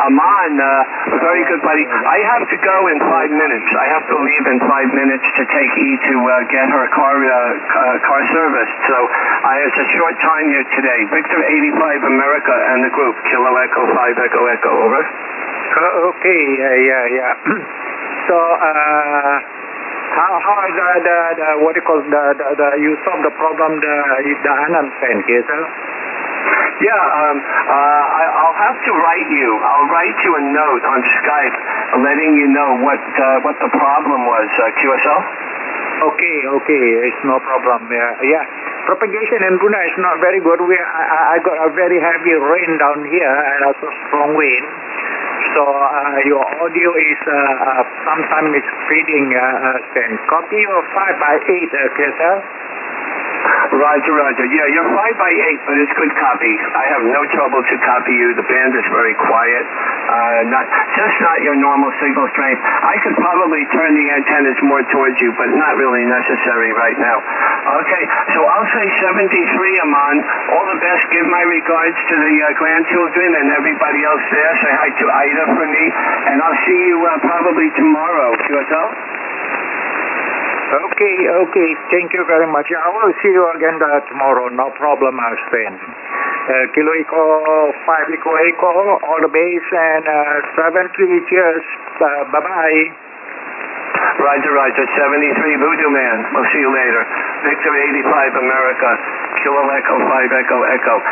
Aman, very good buddy. I have to go in 5 minutes. I have to leave in 5 minutes to take E to get her car serviced. So it's a short time here today. Victor 85 America and the group, Kilo Echo 5 Echo Echo, over. Okay, yeah. So, how is what do you call you solved the problem, the Anand fan case, huh? Yeah, I'll have to write you. I'll write you a note on Skype letting you know what the problem was, QSL. Okay, it's no problem. Yeah. Propagation in Brunei is not very good. I got a very heavy rain down here and also strong wind. So your audio is sometimes it's fading. Copy your 5x8, KSL. Roger. Yeah, you're 5x8, but it's good copy. I have no trouble to copy you. The band is very quiet. Not your normal signal strength. I could probably turn the antennas more towards you, but not really necessary right now. Okay, so I'll say 73, Aman. All the best. Give my regards to the grandchildren and everybody else there. Say hi to Ida for me, and I'll see you probably tomorrow. QSL? Okay. Thank you very much. I will see you again tomorrow. No problem, Sven. Kilo Echo 5 Echo Echo, all the base, and 73 cheers. Bye-bye. Roger. 73 Voodoo Man. We'll see you later. Victor 85 America, Kilo Echo 5 Echo Echo.